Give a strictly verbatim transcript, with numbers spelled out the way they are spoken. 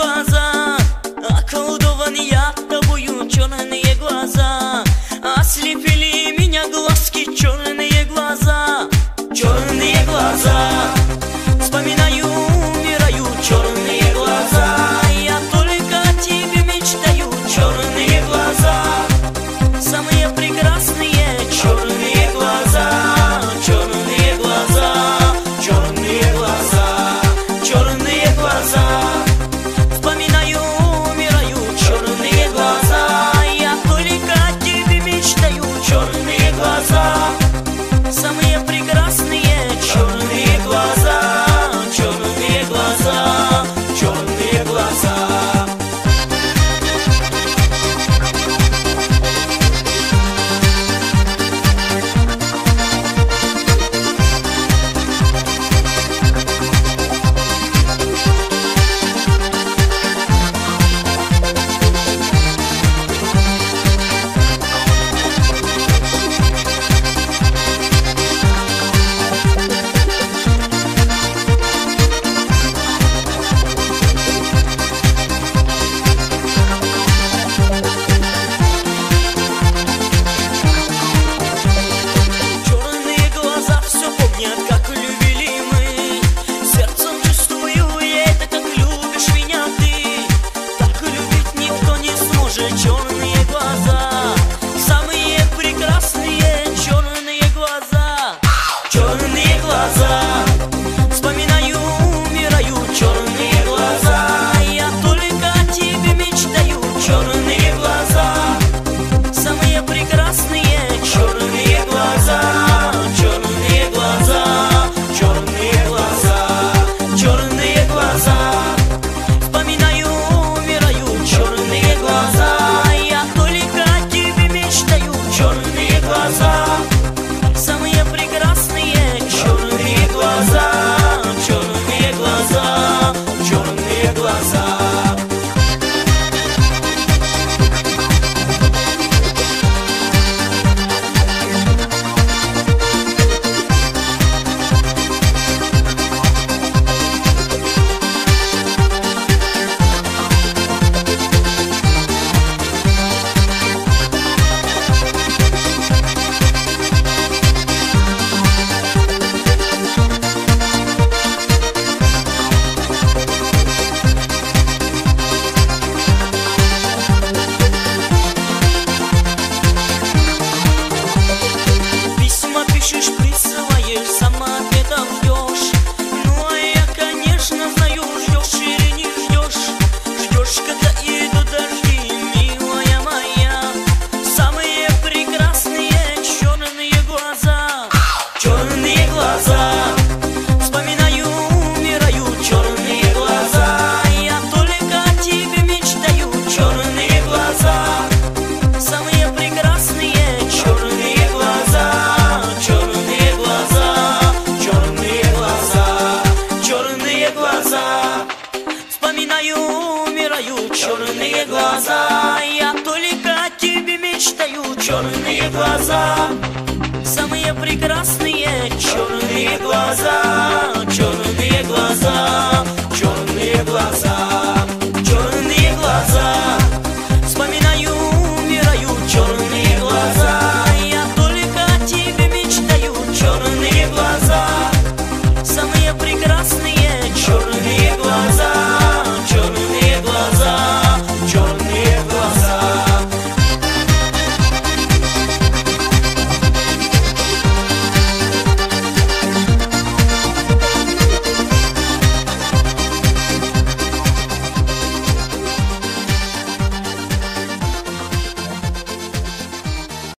глаза, околдован я тобою, черные глаза. Ослепили меня глазки, черные глаза, черные глаза. Вспоминаю, умираю, черные глаза. Я только о тебе мечтаю, черные глаза. Самые прекрасные черные глаза, черные глаза, черные глаза, черные глаза. Вспоминаю, умираю, черные глаза. Я только о тебе мечтаю, черные глаза. Самые прекрасные черные глаза, черные глаза, черные глаза. Как любили мы, сердцем чувствую я это, как любишь меня ты. Так любить никто не сможет, черные глаза. Самые прекрасные черные глаза, черные глаза. Вспоминаю, умираю, черные глаза. Я только о тебе мечтаю, черные глаза. Самые прекрасные черные глаза, черные глаза, черные глаза, черные глаза. Вспоминаю, умираю, черные глаза. Я только о тебе мечтаю, черные глаза. Самые прекрасные черные глаза, черные глаза, черные глаза. Пишешь, присылаешь, сама ответа ждешь. Ну а я, конечно, знаю, ждешь или не ждешь. Ждешь, когда идут дожди, милая моя. Самые прекрасные черные глаза, черные глаза. Вспоминаю, умираю, черные глаза. Я только о тебе мечтаю, черные глаза. Самые прекрасные черные глаза, черные глаза, черные глаза, черные глаза. Вспоминаю, умираю, черные глаза. Я только о тебе мечтаю, черные глаза. Самые прекрасные черные глаза, черные глаза, черные глаза.